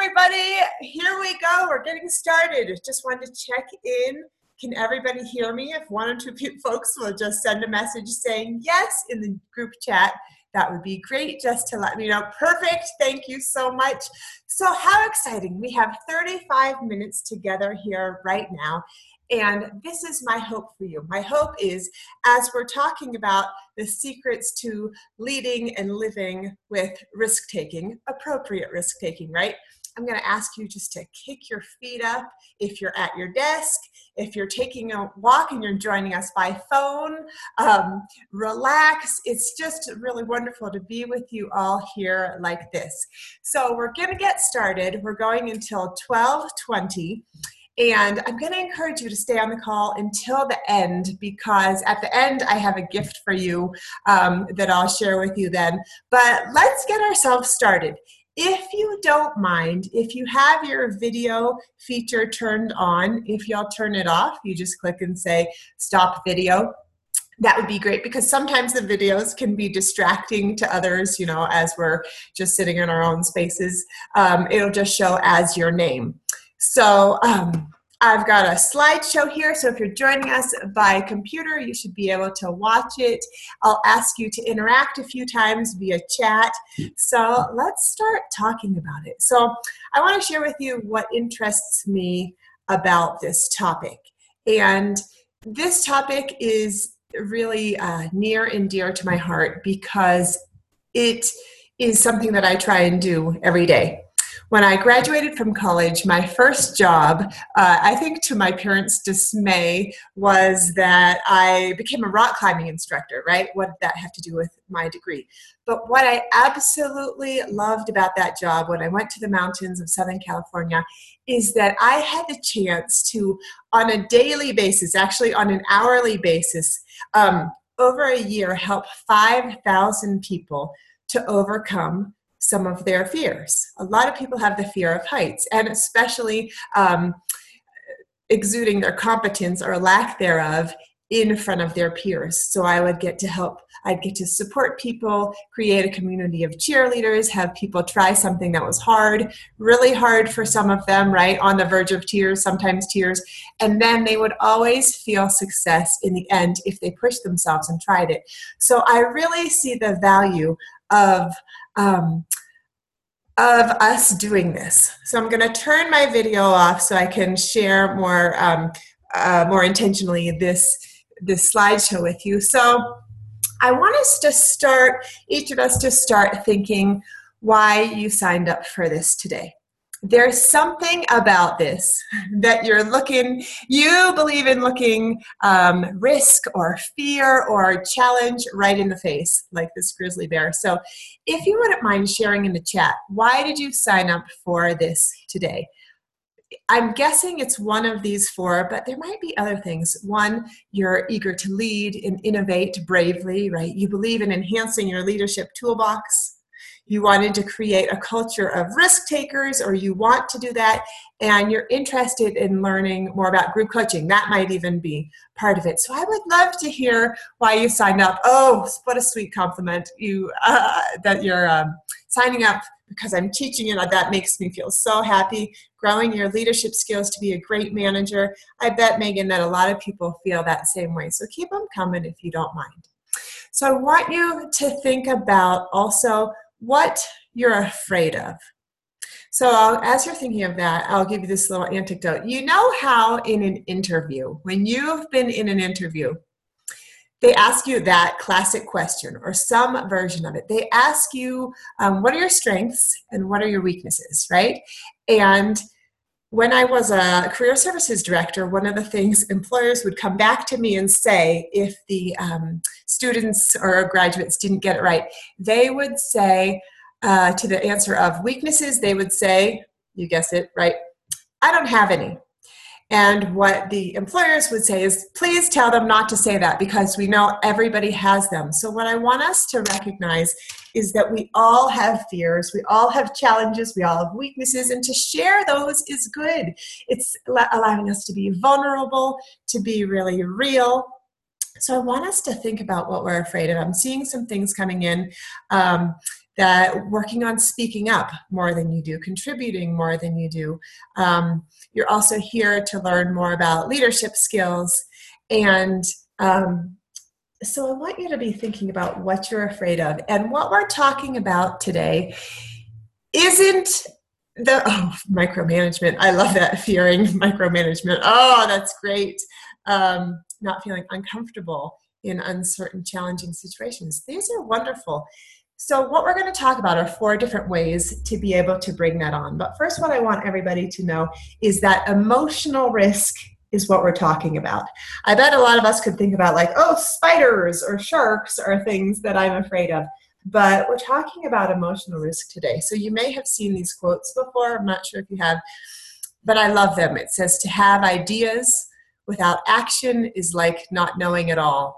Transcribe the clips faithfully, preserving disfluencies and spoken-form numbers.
everybody. Here we go. We're getting started. Just wanted to check in. Can everybody hear me? If one or two folks will just send a message saying yes in the group chat, that would be great just to let me know. Perfect. Thank you so much. So how exciting. We have thirty-five minutes together here right now. And this is my hope for you. My hope is, as we're talking about the secrets to leading and living with risk-taking, appropriate risk-taking, right? I'm going to ask you just to kick your feet up if you're at your desk, if you're taking a walk and you're joining us by phone, um, relax. It's just really wonderful to be with you all here like this. So we're going to get started. We're going until twelve twenty. And I'm going to encourage you to stay on the call until the end, because at the end I have a gift for you um, that I'll share with you then. But let's get ourselves started. If you don't mind, if you have your video feature turned on, if y'all turn it off, you just click and say stop video. That would be great, because sometimes the videos can be distracting to others, you know, as we're just sitting in our own spaces. Um, it'll just show as your name. So um, I've got a slideshow here, so if you're joining us by computer, you should be able to watch it. I'll ask you to interact a few times via chat. So let's start talking about it. So I want to share with you what interests me about this topic. And this topic is really uh, near and dear to my heart, because it is something that I try and do every day. When I graduated from college, my first job, uh, I think to my parents' dismay, was that I became a rock climbing instructor, right? What did that have to do with my degree? But what I absolutely loved about that job when I went to the mountains of Southern California is that I had the chance to, on a daily basis, actually on an hourly basis, um, over a year, help five thousand people to overcome some of their fears. A lot of people have the fear of heights, and especially um, exuding their competence or lack thereof in front of their peers. So I would get to help, I'd get to support people, create a community of cheerleaders, have people try something that was hard, really hard for some of them, right? On the verge of tears, sometimes tears. And then they would always feel success in the end if they pushed themselves and tried it. So I really see the value of Um, of us doing this. So I'm going to turn my video off so I can share more um, uh, more intentionally this this slideshow with you. So I want us to start, each of us to start thinking why you signed up for this today. There's something about this that you're looking, you believe in looking um, risk or fear or challenge right in the face, like this grizzly bear. So if you wouldn't mind sharing in the chat, why did you sign up for this today? I'm guessing it's one of these four, but there might be other things. One, you're eager to lead and innovate bravely, right? You believe in enhancing your leadership toolbox. You wanted to create a culture of risk takers, or you want to do that, and you're interested in learning more about group coaching. That might even be part of it. So I would love to hear why you signed up. Oh, what a sweet compliment you uh, that you're um, signing up because I'm teaching you. That makes me feel so happy. Growing your leadership skills to be a great manager. I bet, Megan, that a lot of people feel that same way. So keep them coming if you don't mind. So I want you to think about also what you're afraid of. So I'll, as you're thinking of that, I'll give you this little anecdote. You know how in an interview, when you've been in an interview, they ask you that classic question or some version of it. They ask you, um, what are your strengths and what are your weaknesses, right? And when I was a career services director, one of the things employers would come back to me and say if the um, students or graduates didn't get it right, they would say uh, to the answer of weaknesses, they would say, you guess it, right? I don't have any. And what the employers would say is, please tell them not to say that, because we know everybody has them. So what I want us to recognize is that we all have fears, we all have challenges, we all have weaknesses, and to share those is good. It's allowing us to be vulnerable, to be really real. So I want us to think about what we're afraid of. I'm seeing some things coming in. Um, that working on speaking up more than you do, contributing more than you do. Um, you're also here to learn more about leadership skills. And um, so I want you to be thinking about what you're afraid of. And what we're talking about today isn't the, oh, micromanagement. I love that, fearing micromanagement. Oh, that's great. Um, not feeling uncomfortable in uncertain, challenging situations. These are wonderful. So what we're going to talk about are four different ways to be able to bring that on. But first, what I want everybody to know is that emotional risk is what we're talking about. I bet a lot of us could think about like, oh, spiders or sharks are things that I'm afraid of. But we're talking about emotional risk today. So you may have seen these quotes before. I'm not sure if you have, but I love them. It says, to have ideas without action is like not knowing at all.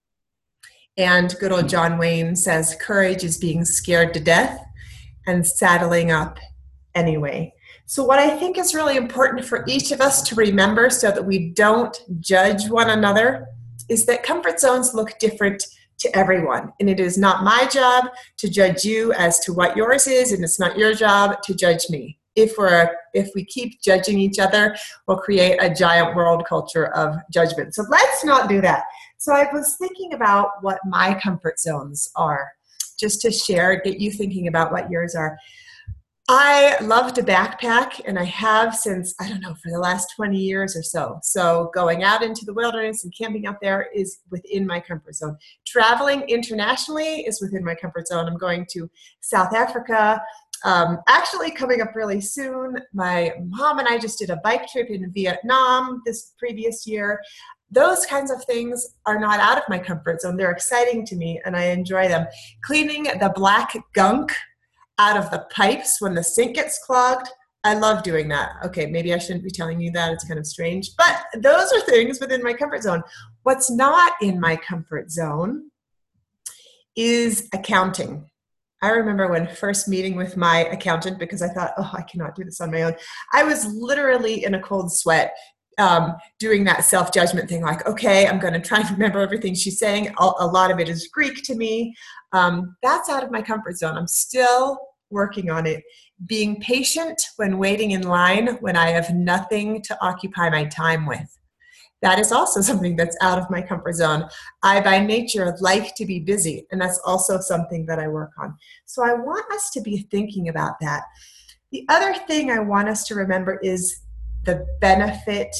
And good old John Wayne says, courage is being scared to death and saddling up anyway. So what I think is really important for each of us to remember so that we don't judge one another is that comfort zones look different to everyone. And it is not my job to judge you as to what yours is, and it's not your job to judge me. If we're if we keep judging each other, we'll create a giant world culture of judgment. So let's not do that. So I was thinking about what my comfort zones are, just to share, get you thinking about what yours are. I love to backpack, and I have since, I don't know, for the last twenty years or so. So going out into the wilderness and camping out there is within my comfort zone. Traveling internationally is within my comfort zone. I'm going to South Africa. Um, actually coming up really soon. My mom and I just did a bike trip in Vietnam this previous year. Those kinds of things are not out of my comfort zone. They're exciting to me, and I enjoy them. Cleaning the black gunk out of the pipes when the sink gets clogged, I love doing that. Okay, maybe I shouldn't be telling you that. It's kind of strange, but those are things within my comfort zone. What's not in my comfort zone is accounting. I remember when first meeting with my accountant, because I thought, oh, I cannot do this on my own. I was literally in a cold sweat um, doing that self-judgment thing, like, okay, I'm going to try and remember everything she's saying. A, a lot of it is Greek to me. Um, that's out of my comfort zone. I'm still working on it. Being patient when waiting in line when I have nothing to occupy my time with. That is also something that's out of my comfort zone. I, by nature, like to be busy, and that's also something that I work on. So I want us to be thinking about that. The other thing I want us to remember is the benefit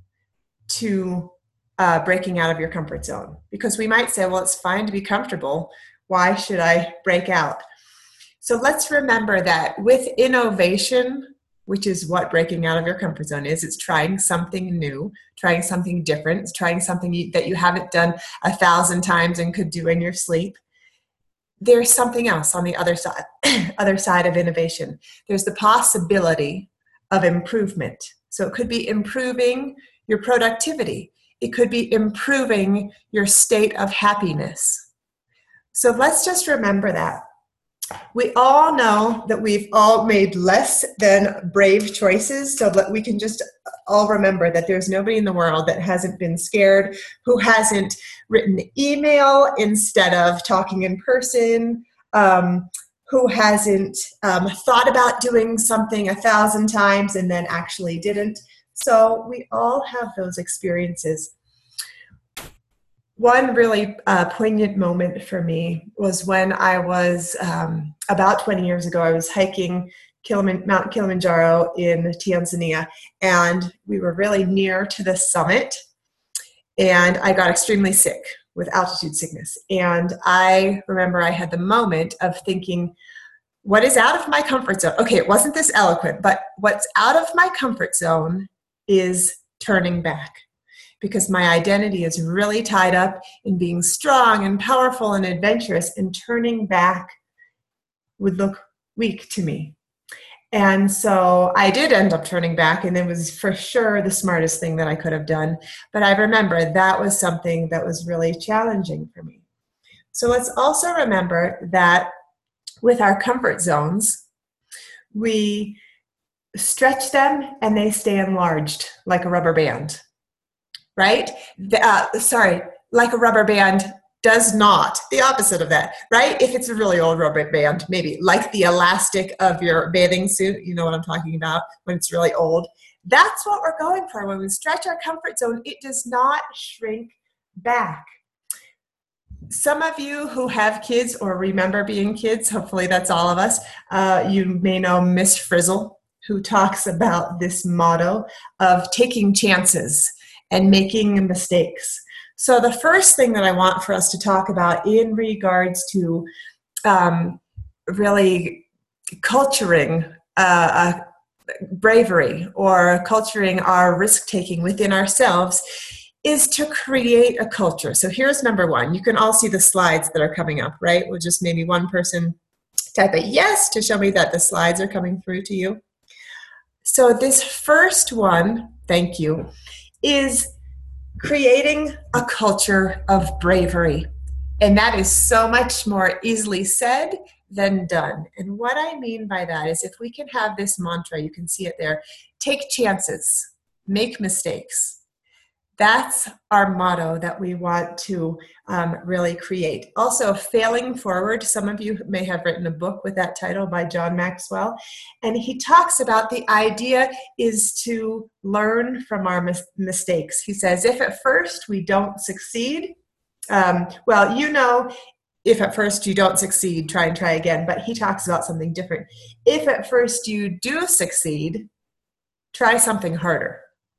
to uh, breaking out of your comfort zone. Because we might say, well, it's fine to be comfortable. Why should I break out? So let's remember that with innovation, which is what breaking out of your comfort zone is. It's trying something new, trying something different, it's trying something you, that you haven't done a thousand times and could do in your sleep. There's something else on the other side, other side of innovation. There's the possibility of improvement. So it could be improving your productivity. It could be improving your state of happiness. So let's just remember that. We all know that we've all made less than brave choices, so that we can just all remember that there's nobody in the world that hasn't been scared, who hasn't written email instead of talking in person, um, who hasn't um, thought about doing something a thousand times and then actually didn't. So we all have those experiences. One really uh, poignant moment for me was when I was um, about twenty years ago. I was hiking Kiliman- Mount Kilimanjaro in Tanzania, and we were really near to the summit, and I got extremely sick with altitude sickness. And I remember I had the moment of thinking, what is out of my comfort zone? Okay, it wasn't this eloquent, but what's out of my comfort zone is turning back. Because my identity is really tied up in being strong and powerful and adventurous, and turning back would look weak to me. And so I did end up turning back, and it was for sure the smartest thing that I could have done. But I remember that was something that was really challenging for me. So let's also remember that with our comfort zones, we stretch them and they stay enlarged like a rubber band. Right? The, uh, sorry, like a rubber band does not, the opposite of that, right? If it's a really old rubber band, maybe like the elastic of your bathing suit, you know what I'm talking about, when it's really old. That's what we're going for. When we stretch our comfort zone, it does not shrink back. Some of you who have kids or remember being kids, hopefully that's all of us, uh, you may know Miss Frizzle, who talks about this motto of taking chances and making mistakes. So the first thing that I want for us to talk about in regards to um, really culturing uh, bravery or culturing our risk-taking within ourselves is to create a culture. So here's number one. You can all see the slides that are coming up, right? We'll just maybe one person type a yes to show me that the slides are coming through to you. So this first one, thank you, is creating a culture of bravery. And that is so much more easily said than done. And what I mean by that is if we can have this mantra, you can see it there, take chances, make mistakes. That's our motto that we want to um, really create. Also, Failing Forward, some of you may have written a book with that title by John Maxwell, and he talks about the idea is to learn from our mis- mistakes. He says, if at first we don't succeed, um, well, you know, if at first you don't succeed, try and try again, but he talks about something different. If at first you do succeed, try something harder.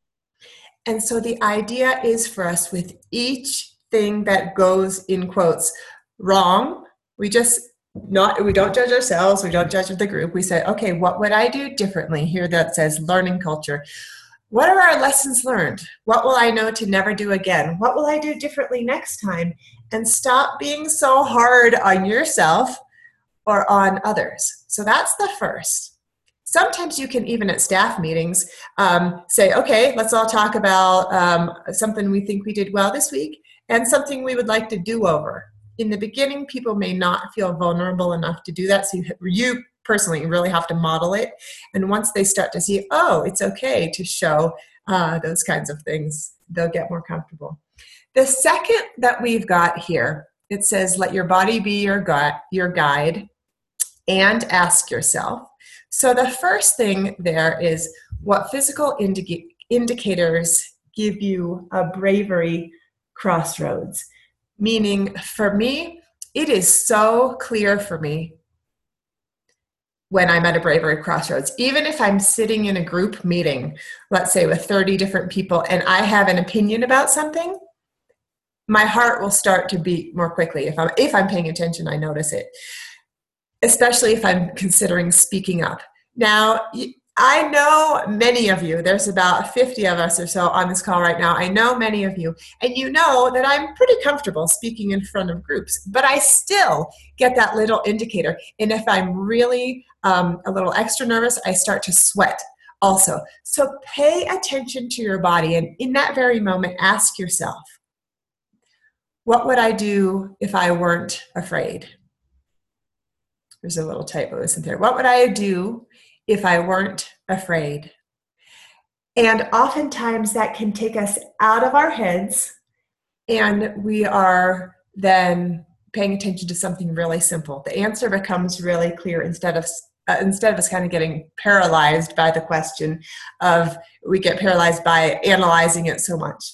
And so the idea is for us with each thing that goes in quotes wrong, we just not, we don't judge ourselves, we don't judge the group. We say, okay, what would I do differently? Here that says learning culture. What are our lessons learned? What will I know to never do again? What will I do differently next time? And stop being so hard on yourself or on others. So that's the first. Sometimes you can, even at staff meetings, um, say, okay, let's all talk about um, something we think we did well this week and something we would like to do over. In the beginning, people may not feel vulnerable enough to do that, so you, you personally really have to model it. And once they start to see, oh, it's okay to show uh, those kinds of things, they'll get more comfortable. The second that we've got here, it says, let your body be your, gu- your guide and ask yourself. So the first thing there is what physical indi- indicators give you a bravery crossroads. Meaning for me, it is so clear for me when I'm at a bravery crossroads. Even if I'm sitting in a group meeting, let's say with thirty different people, and I have an opinion about something, my heart will start to beat more quickly. If I'm, if I'm paying attention, I notice it. Especially if I'm considering speaking up. Now, I know many of you, there's about fifty of us or so on this call right now. I know many of you, and you know that I'm pretty comfortable speaking in front of groups, but I still get that little indicator. And if I'm really um, a little extra nervous, I start to sweat also. So pay attention to your body, and in that very moment, ask yourself, what would I do if I weren't afraid? There's a little typo, isn't there? What would I do if I weren't afraid? And oftentimes that can take us out of our heads, and we are then paying attention to something really simple. The answer becomes really clear instead of uh, instead of us kind of getting paralyzed by the question of, we get paralyzed by analyzing it so much.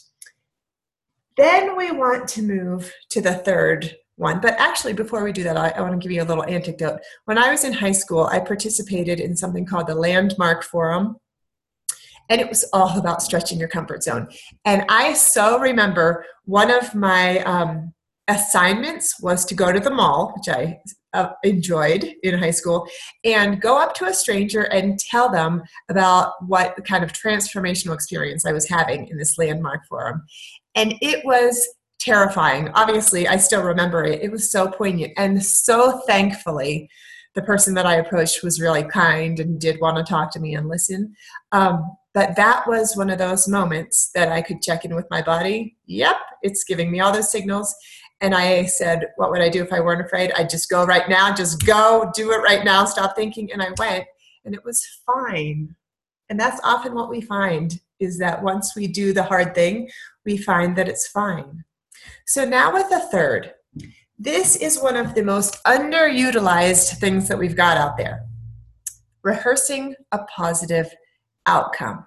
Then we want to move to the third one. But actually, before we do that, I, I want to give you a little anecdote. When I was in high school, I participated in something called the Landmark Forum, and it was all about stretching your comfort zone. And I so remember one of my um, assignments was to go to the mall, which I uh, enjoyed in high school, and go up to a stranger and tell them about what kind of transformational experience I was having in this Landmark Forum. And it was terrifying. Obviously, I still remember it. It was so poignant. And so thankfully, the person that I approached was really kind and did want to talk to me and listen. Um, but that was one of those moments that I could check in with my body. Yep, it's giving me all those signals. And I said, what would I do if I weren't afraid? I'd just go right now. Just go, do it right now. Stop thinking. And I went, and it was fine. And that's often what we find, is that once we do the hard thing, we find that it's fine. So now with the third, this is one of the most underutilized things that we've got out there. Rehearsing a positive outcome.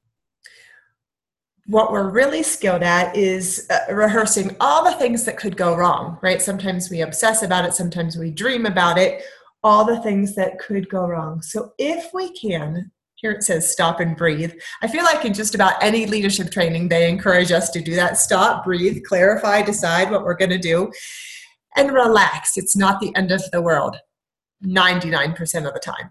What we're really skilled at is uh, rehearsing all the things that could go wrong, right? Sometimes we obsess about it, sometimes we dream about it, all the things that could go wrong. So if we can, here it says stop and breathe. I feel like in just about any leadership training, they encourage us to do that. Stop, breathe, clarify, decide what we're going to do, and relax. It's not the end of the world ninety-nine percent of the time.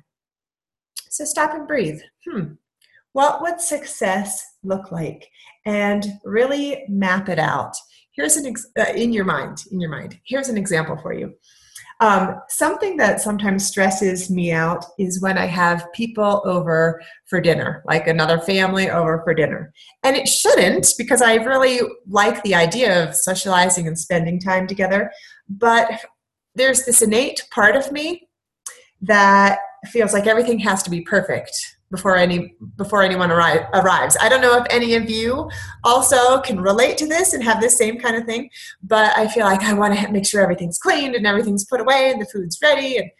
So stop and breathe. Hmm. What would success look like? And really map it out. Here's an ex- uh, in your mind, in your mind. Here's an example for you. Um, something that sometimes stresses me out is when I have people over for dinner, like another family over for dinner. And it shouldn't, because I really like the idea of socializing and spending time together. But there's this innate part of me that feels like everything has to be perfect before any before anyone arri- arrives. I don't know if any of you also can relate to this and have this same kind of thing, but I feel like I want to make sure everything's cleaned and everything's put away and the food's ready, and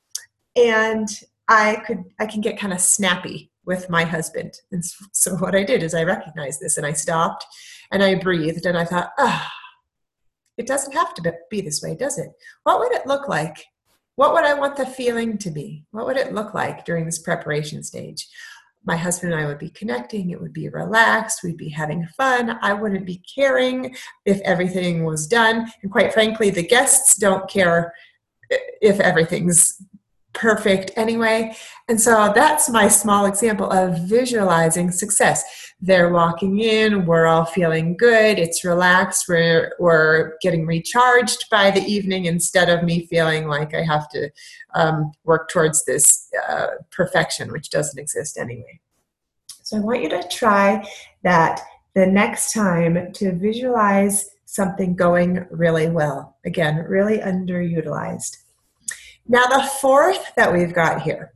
and I could I can get kind of snappy with my husband. And so what I did is I recognized this and I stopped and I breathed and I thought, ah, oh, it doesn't have to be this way, does it? What would it look like? What would I want the feeling to be? What would it look like during this preparation stage? My husband and I would be connecting. It would be relaxed. We'd be having fun. I wouldn't be caring if everything was done. And quite frankly, the guests don't care if everything's perfect anyway. And so that's my small example of visualizing success. They're walking in, we're all feeling good, it's relaxed, we're, we're getting recharged by the evening instead of me feeling like I have to um, work towards this uh, perfection, which doesn't exist anyway. So I want you to try that the next time, to visualize something going really well. Again, really underutilized. Now, the fourth that we've got here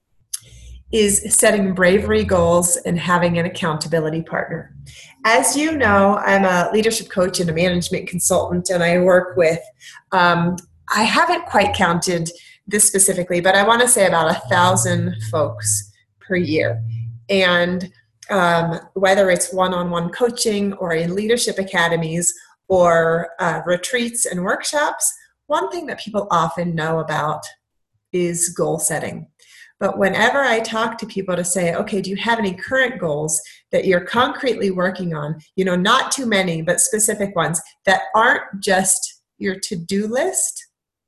is setting bravery goals and having an accountability partner. As you know, I'm a leadership coach and a management consultant, and I work with, um, I haven't quite counted this specifically, but I want to say about a thousand folks per year. And um, whether it's one-on-one coaching or in leadership academies or uh, retreats and workshops, one thing that people often know about is goal setting. But whenever I talk to people to say, okay, do you have any current goals that you're concretely working on? You know, not too many, but specific ones that aren't just your to-do list.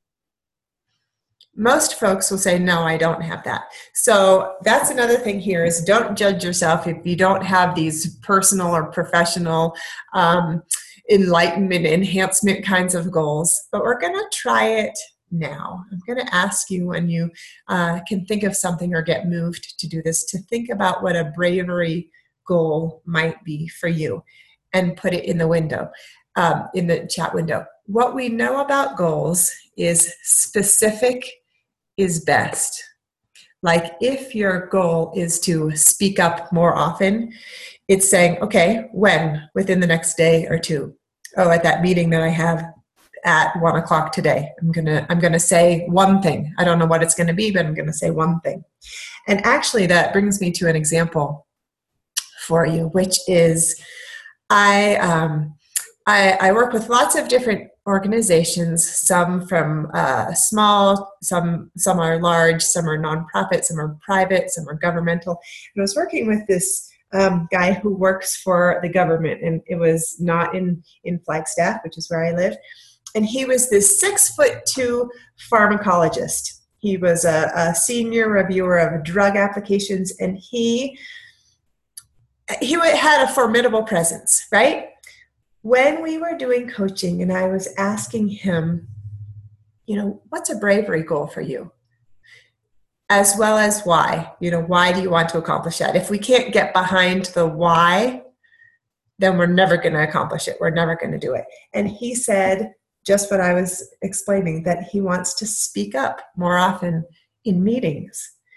Most folks will say, no, I don't have that. So that's another thing here is don't judge yourself if you don't have these personal or professional um, enlightenment, enhancement kinds of goals, but we're going to try it now. I'm going to ask you when you uh, can think of something or get moved to do this, to think about what a bravery goal might be for you and put it in the window, um, in the chat window. What we know about goals is specific is best. Like if your goal is to speak up more often, it's saying, okay, when? Within the next day or two. Oh, at that meeting that I have at one o'clock today, I'm gonna I'm gonna say one thing. I don't know what it's gonna be, but I'm gonna say one thing. And actually, that brings me to an example for you, which is I um, I, I work with lots of different organizations, some from uh, small, some some are large, some are nonprofit, some are private, some are governmental. And I was working with this um, guy who works for the government, and it was not in, in Flagstaff, which is where I live. And he was this six foot two pharmacologist. He was a, a senior reviewer of drug applications, and he he had a formidable presence, right? When we were doing coaching and I was asking him, you know, what's a bravery goal for you? As well as why, you know, why do you want to accomplish that? If we can't get behind the why, then we're never going to accomplish it. We're never going to do it. And he said just what I was explaining, that he wants to speak up more often in meetings.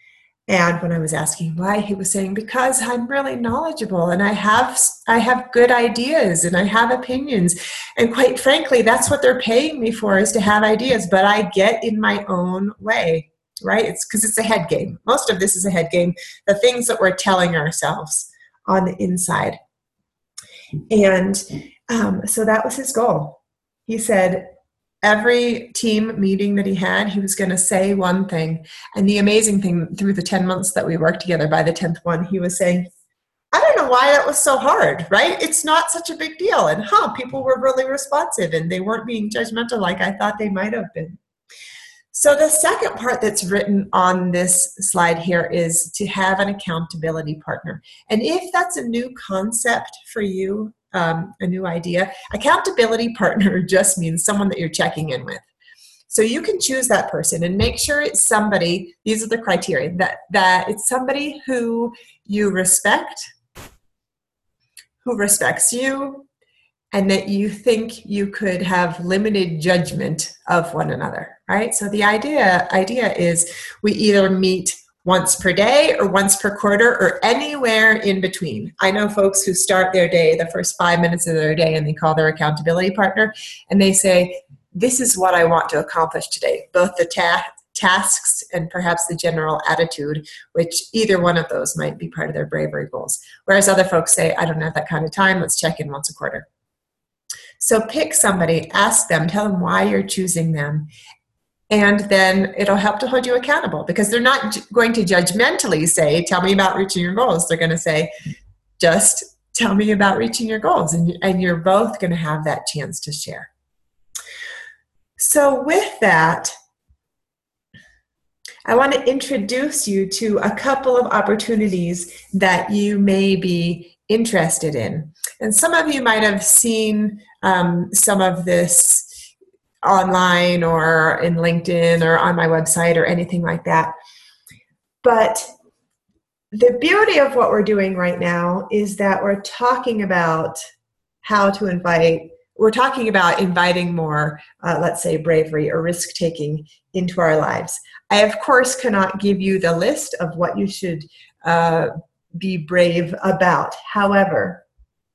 And when I was asking why, he was saying, because I'm really knowledgeable and I have I have good ideas and I have opinions. And quite frankly, that's what they're paying me for, is to have ideas, but I get in my own way, right? It's because it's a head game. Most of this is a head game, the things that we're telling ourselves on the inside. And um, so that was his goal. He said, every team meeting that he had, he was going to say one thing. And the amazing thing, through the ten months that we worked together, by the tenth one, he was saying, I don't know why that was so hard, right? It's not such a big deal. And huh, people were really responsive and they weren't being judgmental like I thought they might have been. So the second part that's written on this slide here is to have an accountability partner. And if that's a new concept for you, um, a new idea, accountability partner just means someone that you're checking in with. So you can choose that person and make sure it's somebody, these are the criteria, that, that it's somebody who you respect, who respects you, and that you think you could have limited judgment of one another, right? So the idea, idea is we either meet once per day or once per quarter or anywhere in between. I know folks who start their day, the first five minutes of their day, and they call their accountability partner, and they say, this is what I want to accomplish today, both the ta- tasks and perhaps the general attitude, which either one of those might be part of their bravery goals. Whereas other folks say, I don't have that kind of time, let's check in once a quarter. So pick somebody, ask them, tell them why you're choosing them, and then it'll help to hold you accountable, because they're not going to judgmentally say, tell me about reaching your goals. They're going to say, just tell me about reaching your goals, and, and you're both going to have that chance to share. So with that, I want to introduce you to a couple of opportunities that you may be interested in. And some of you might have seen um, some of this online or in LinkedIn or on my website or anything like that. But the beauty of what we're doing right now is that we're talking about how to invite, we're talking about inviting more, uh, let's say, bravery or risk-taking into our lives. I, of course, cannot give you the list of what you should uh, be brave about. However,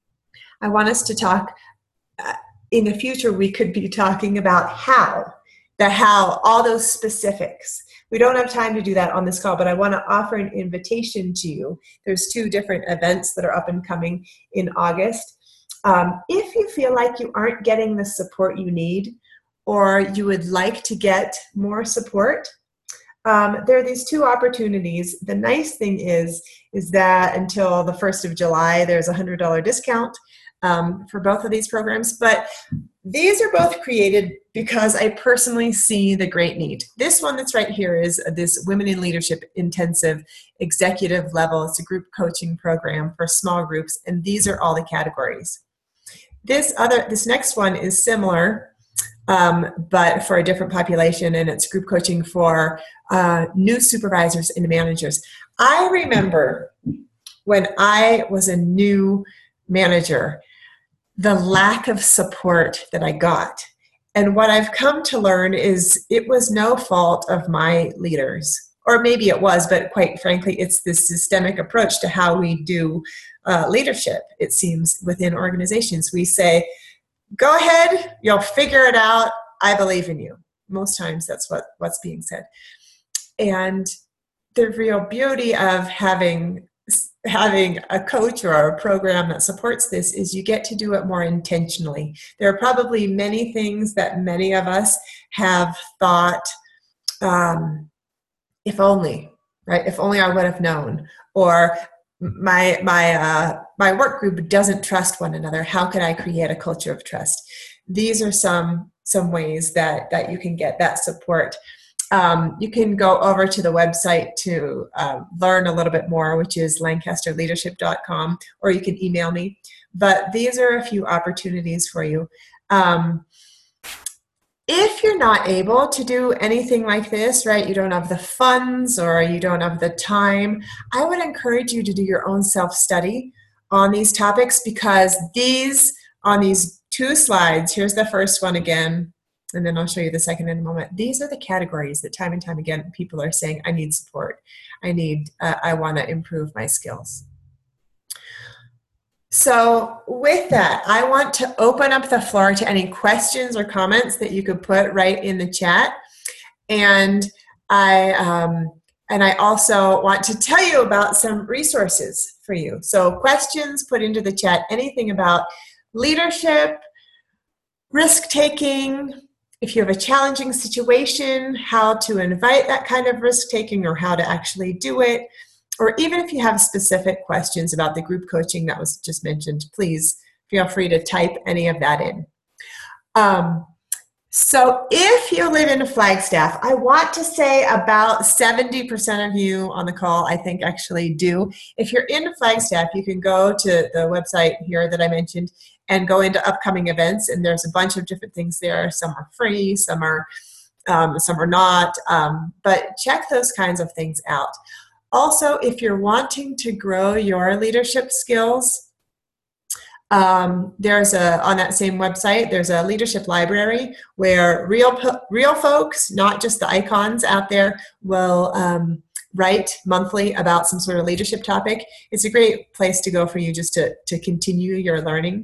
I want us to talk, uh, in the future, we could be talking about how, the how, all those specifics. We don't have time to do that on this call, but I want to offer an invitation to you. There's two different events that are up and coming in August. Um, if you feel like you aren't getting the support you need, or you would like to get more support, um, there are these two opportunities. The nice thing is, is that until the first of July, there's a one hundred dollars discount um, for both of these programs. But these are both created because I personally see the great need. This one that's right here is this Women in Leadership Intensive Executive Level. It's a group coaching program for small groups, and these are all the categories. This other, this next one is similar, um, but for a different population, and it's group coaching for uh, new supervisors and managers. I remember when I was a new manager, the lack of support that I got. And what I've come to learn is it was no fault of my leaders, or maybe it was, but quite frankly, it's this systemic approach to how we do uh, leadership, it seems, within organizations. We say, go ahead, you'll figure it out, I believe in you. Most times that's what, what's being said. And the real beauty of having having a coach or a program that supports this is you get to do it more intentionally. There are probably many things that many of us have thought, um, if only, right? If only I would have known. Or my my uh, my work group doesn't trust one another. How can I create a culture of trust? These are some some ways that that you can get that support. Um, you can go over to the website to uh, learn a little bit more, which is lancaster leadership dot com, or you can email me. But these are a few opportunities for you. Um, if you're not able to do anything like this, right, you don't have the funds or you don't have the time, I would encourage you to do your own self-study on these topics, because these, on these two slides, here's the first one again, and then I'll show you the second in a moment. These are the categories that time and time again people are saying, I need support. I need, uh, I want to improve my skills. So with that, I want to open up the floor to any questions or comments that you could put right in the chat. And I, um, and I also want to tell you about some resources for you. So questions, put into the chat anything about leadership, risk-taking, if you have a challenging situation, how to invite that kind of risk-taking or how to actually do it, or even if you have specific questions about the group coaching that was just mentioned, please feel free to type any of that in. Um, so if you live in Flagstaff, I want to say about seventy percent of you on the call, I think actually do. If you're in Flagstaff, you can go to the website here that I mentioned and go into upcoming events, and there's a bunch of different things there. Some are free, some are, um, some are not, um, but check those kinds of things out. Also, if you're wanting to grow your leadership skills, um, there's a, on that same website, there's a leadership library where real, real folks, not just the icons out there, will um, write monthly about some sort of leadership topic. It's a great place to go for you just to, to continue your learning.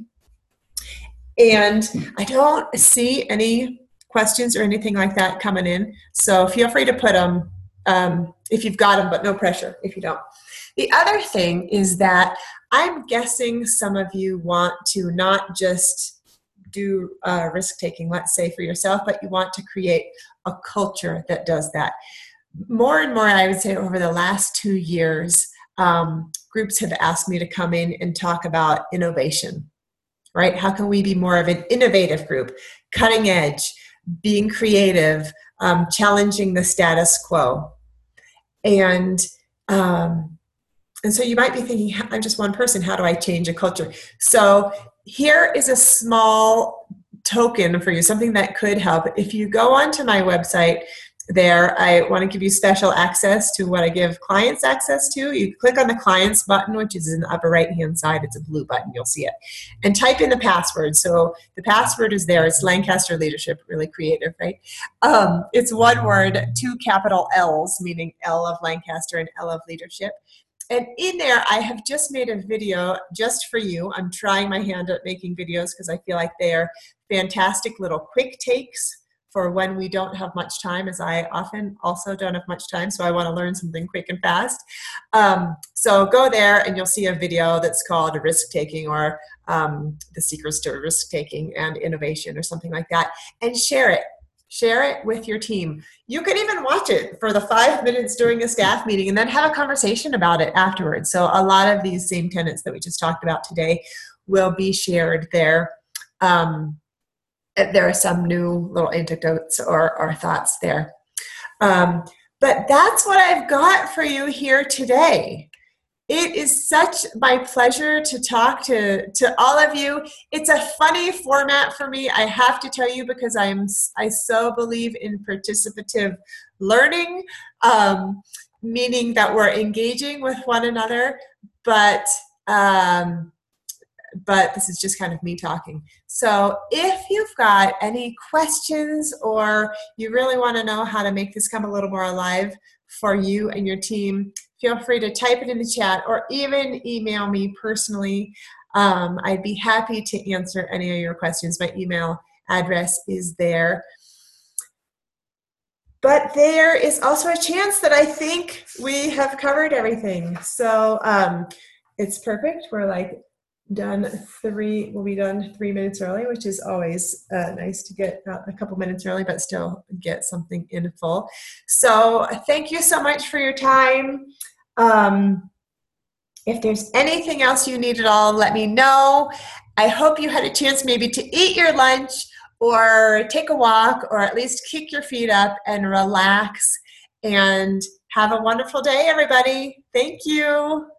And I don't see any questions or anything like that coming in, so feel free to put them um, if you've got them, but no pressure if you don't. The other thing is that I'm guessing some of you want to not just do uh, risk-taking, let's say, for yourself, but you want to create a culture that does that. More and more, I would say, over the last two years, um, groups have asked me to come in and talk about innovation, right? How can we be more of an innovative group, cutting edge, being creative, um, challenging the status quo? And um, And so you might be thinking, I'm just one person, how do I change a culture? So here is a small token for you, something that could help. If you go onto my website there, I want to give you special access to what I give clients access to. You click on the clients button, which is in the upper right hand side. It's a blue button, you'll see it. And type in the password. So the password is there. It's Lancaster Leadership, really creative, right? Um, it's one word, two capital L's, meaning L of Lancaster and L of Leadership. And in there, I have just made a video just for you. I'm trying my hand at making videos because I feel like they're fantastic little quick takes for when we don't have much time, as I often also don't have much time, so I want to learn something quick and fast. Um, so go there and you'll see a video that's called Risk-Taking, or um, The Secrets to Risk-Taking and Innovation, or something like that, and share it. Share it with your team. You can even watch it for the five minutes during a staff meeting and then have a conversation about it afterwards. So a lot of these same tenets that we just talked about today will be shared there. Um, there are some new little anecdotes or, or thoughts there. Um, but that's what I've got for you here today. It is such my pleasure to talk to, to all of you. It's a funny format for me, I have to tell you, because I'm, I so believe in participative learning, um, meaning that we're engaging with one another, but, um, but this is just kind of me talking. So if you've got any questions or you really want to know how to make this come a little more alive for you and your team, feel free to type it in the chat or even email me personally. Um, I'd be happy to answer any of your questions. My email address is there. But there is also a chance that I think we have covered everything. So um, it's perfect. We're like done three, we'll be done three minutes early, which is always uh, nice to get a couple minutes early, but still get something in full. So thank you so much for your time. Um, if there's anything else you need at all, let me know. I hope you had a chance maybe to eat your lunch or take a walk, or at least kick your feet up and relax, and have a wonderful day, everybody. Thank you.